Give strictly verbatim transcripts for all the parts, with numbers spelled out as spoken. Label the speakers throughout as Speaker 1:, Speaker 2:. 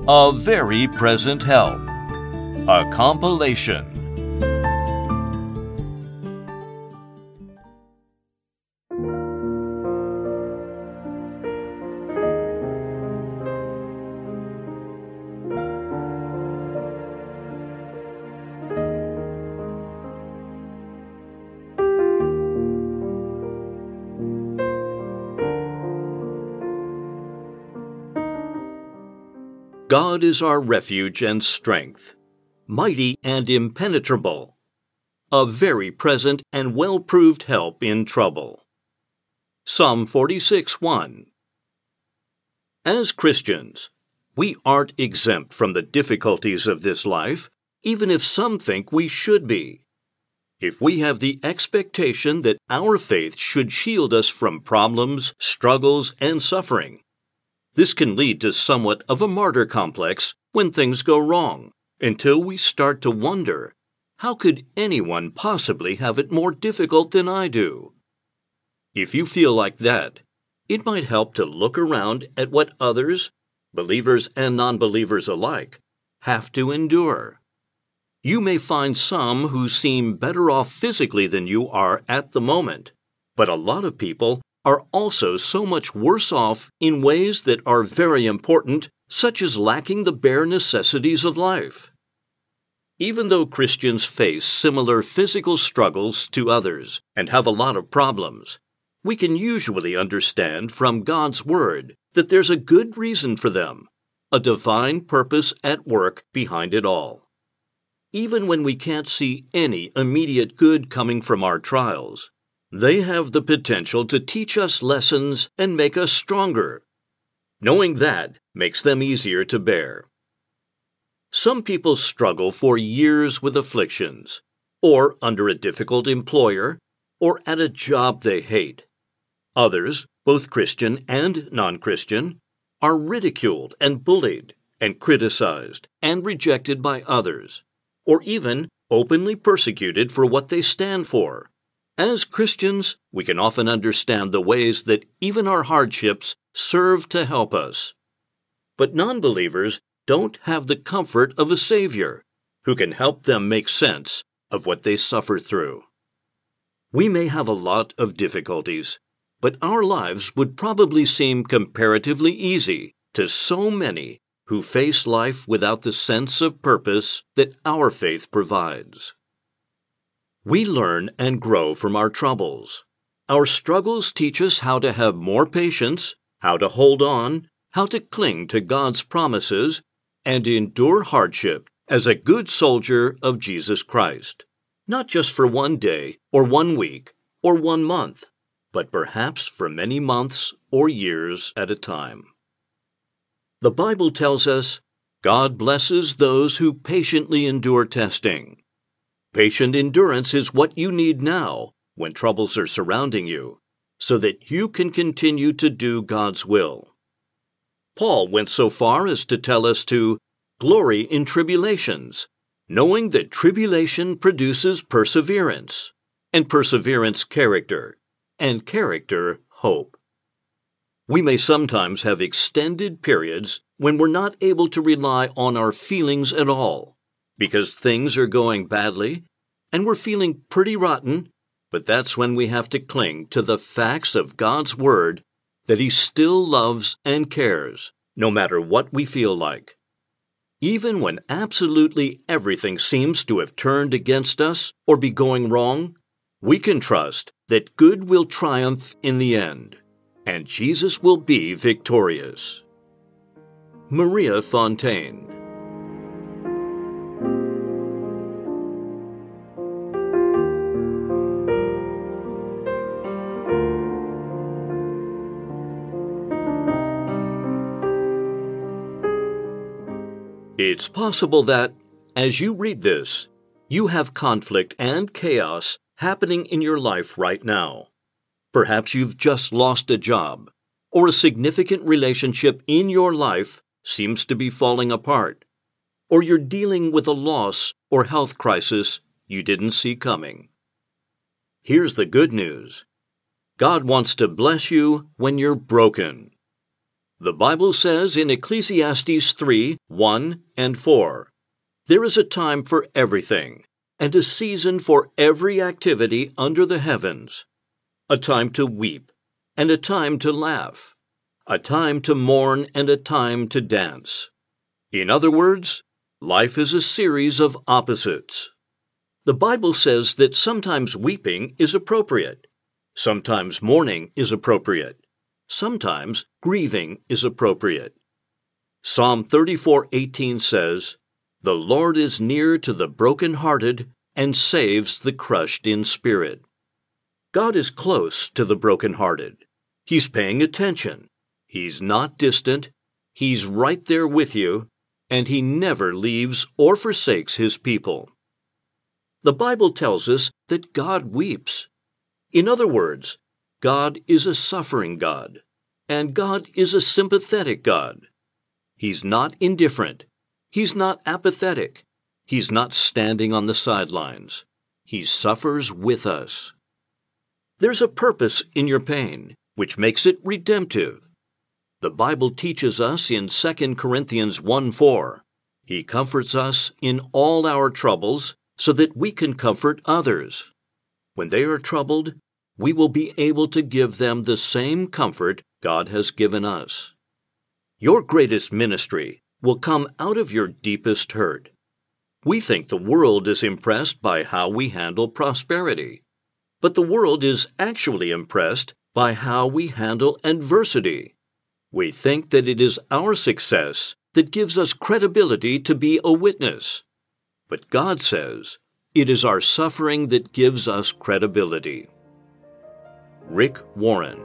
Speaker 1: A Very Present Help. A compilation. God is our refuge and strength, mighty and impenetrable, a very present and well-proved help in trouble. Psalm forty-six one. As Christians, we aren't exempt from the difficulties of this life, even if some think we should be. If we have the expectation that our faith should shield us from problems, struggles, and suffering, this can lead to somewhat of a martyr complex when things go wrong, until we start to wonder, how could anyone possibly have it more difficult than I do? If you feel like that, it might help to look around at what others, believers and non-believers alike, have to endure. You may find some who seem better off physically than you are at the moment, but a lot of people are also so much worse off in ways that are very important, such as lacking the bare necessities of life. Even though Christians face similar physical struggles to others and have a lot of problems, we can usually understand from God's Word that there's a good reason for them, a divine purpose at work behind it all. Even when we can't see any immediate good coming from our trials, they have the potential to teach us lessons and make us stronger. Knowing that makes them easier to bear. Some people struggle for years with afflictions, or under a difficult employer, or at a job they hate. Others, both Christian and non-Christian, are ridiculed and bullied and criticized and rejected by others, or even openly persecuted for what they stand for. As Christians, we can often understand the ways that even our hardships serve to help us. But non-believers don't have the comfort of a Savior who can help them make sense of what they suffer through. We may have a lot of difficulties, but our lives would probably seem comparatively easy to so many who face life without the sense of purpose that our faith provides. We learn and grow from our troubles. Our struggles teach us how to have more patience, how to hold on, how to cling to God's promises, and endure hardship as a good soldier of Jesus Christ, not just for one day or one week or one month, but perhaps for many months or years at a time. The Bible tells us, God blesses those who patiently endure testing. Patient endurance is what you need now when troubles are surrounding you, so that you can continue to do God's will. Paul went so far as to tell us to glory in tribulations, knowing that tribulation produces perseverance, and perseverance character, and character hope. We may sometimes have extended periods when we're not able to rely on our feelings at all, because things are going badly, and we're feeling pretty rotten, but that's when we have to cling to the facts of God's Word that He still loves and cares, no matter what we feel like. Even when absolutely everything seems to have turned against us or be going wrong, we can trust that good will triumph in the end, and Jesus will be victorious. Maria Fontaine. It's possible that, as you read this, you have conflict and chaos happening in your life right now. Perhaps you've just lost a job, or a significant relationship in your life seems to be falling apart, or you're dealing with a loss or health crisis you didn't see coming. Here's the good news. God wants to bless you when you're broken. The Bible says in Ecclesiastes three, one and four, "There is a time for everything, and a season for every activity under the heavens, a time to weep, and a time to laugh, a time to mourn, and a time to dance." In other words, life is a series of opposites. The Bible says that sometimes weeping is appropriate, sometimes mourning is appropriate, sometimes grieving is appropriate. Psalm thirty-four eighteen says, "The Lord is near to the brokenhearted and saves the crushed in spirit." God is close to the brokenhearted. He's paying attention. He's not distant. He's right there with you, and He never leaves or forsakes His people. The Bible tells us that God weeps. In other words, God is a suffering God, and God is a sympathetic God. He's not indifferent. He's not apathetic. He's not standing on the sidelines. He suffers with us. There's a purpose in your pain, which makes it redemptive. The Bible teaches us in Second Corinthians one four, He comforts us in all our troubles so that we can comfort others. When they are troubled, we will be able to give them the same comfort God has given us. Your greatest ministry will come out of your deepest hurt. We think the world is impressed by how we handle prosperity, but the world is actually impressed by how we handle adversity. We think that it is our success that gives us credibility to be a witness. But God says, it is our suffering that gives us credibility. Rick Warren.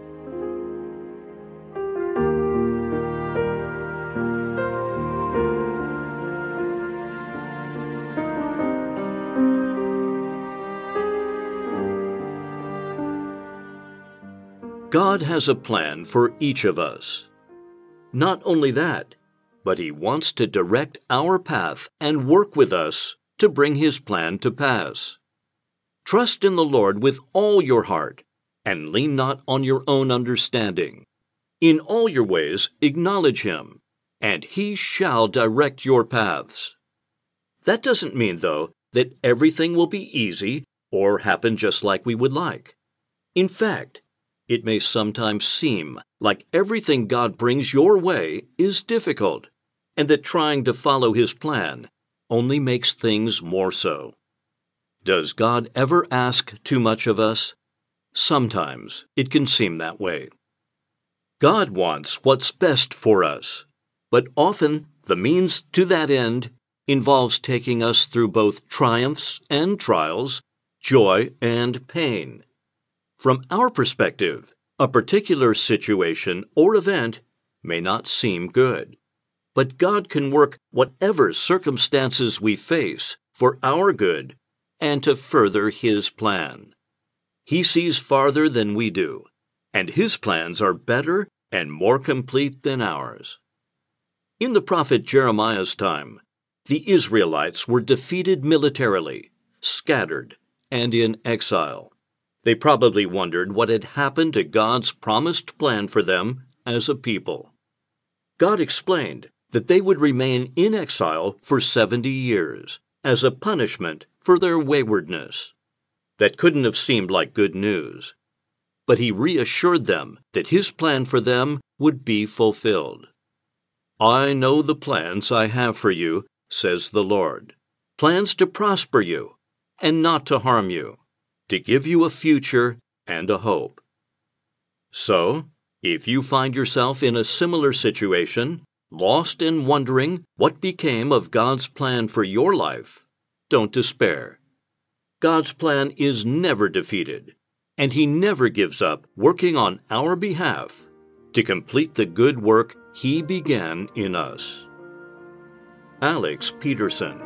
Speaker 1: God has a plan for each of us. Not only that, but He wants to direct our path and work with us to bring His plan to pass. Trust in the Lord with all your heart, and lean not on your own understanding. In all your ways acknowledge Him, and He shall direct your paths. That doesn't mean, though, that everything will be easy or happen just like we would like. In fact, it may sometimes seem like everything God brings your way is difficult, and that trying to follow His plan only makes things more so. Does God ever ask too much of us? Sometimes it can seem that way. God wants what's best for us, but often the means to that end involves taking us through both triumphs and trials, joy and pain. From our perspective, a particular situation or event may not seem good, but God can work whatever circumstances we face for our good and to further His plan. He sees farther than we do, and His plans are better and more complete than ours. In the prophet Jeremiah's time, the Israelites were defeated militarily, scattered, and in exile. They probably wondered what had happened to God's promised plan for them as a people. God explained that they would remain in exile for seventy years as a punishment for their waywardness. That couldn't have seemed like good news. But He reassured them that His plan for them would be fulfilled. "I know the plans I have for you," says the Lord, "plans to prosper you and not to harm you, to give you a future and a hope." So, if you find yourself in a similar situation, lost and wondering what became of God's plan for your life, don't despair. God's plan is never defeated, and He never gives up working on our behalf to complete the good work He began in us. Alex Peterson.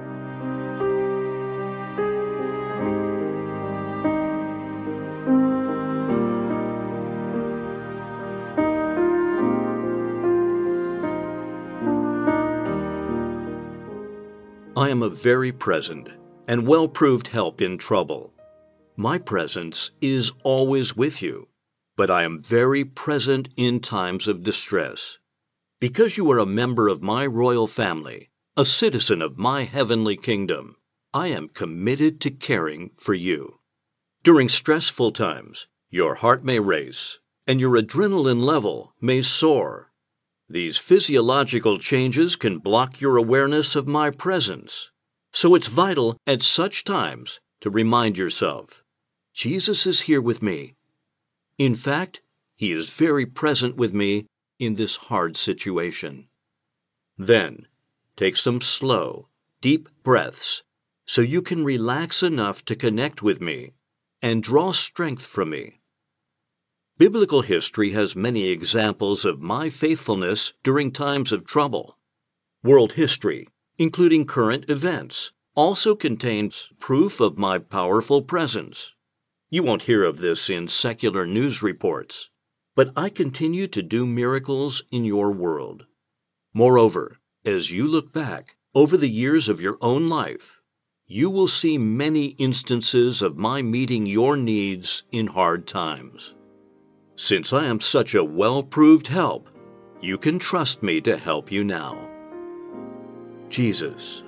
Speaker 1: I am a very present and well-proved help in trouble. My presence is always with you, but but I am very present in times of distress. Because you are a member of my royal family, a citizen of my heavenly kingdom, I am committed to caring for you. During stressful times, your heart may race, and your adrenaline level may soar. These physiological changes can block your awareness of my presence. So it's vital at such times to remind yourself, Jesus is here with me. In fact, He is very present with me in this hard situation. Then, take some slow, deep breaths so you can relax enough to connect with me and draw strength from me. Biblical history has many examples of my faithfulness during times of trouble. World history, including current events, also contains proof of my powerful presence. You won't hear of this in secular news reports, but I continue to do miracles in your world. Moreover, as you look back over the years of your own life, you will see many instances of my meeting your needs in hard times. Since I am such a well-proved help, you can trust me to help you now. Jesus.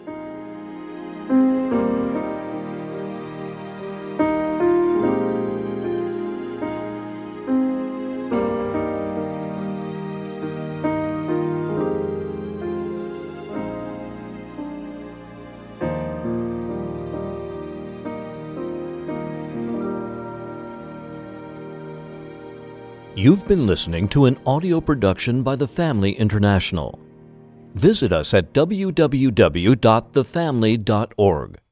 Speaker 2: You've been listening to an audio production by The Family International. Visit us at w w w dot the family dot org.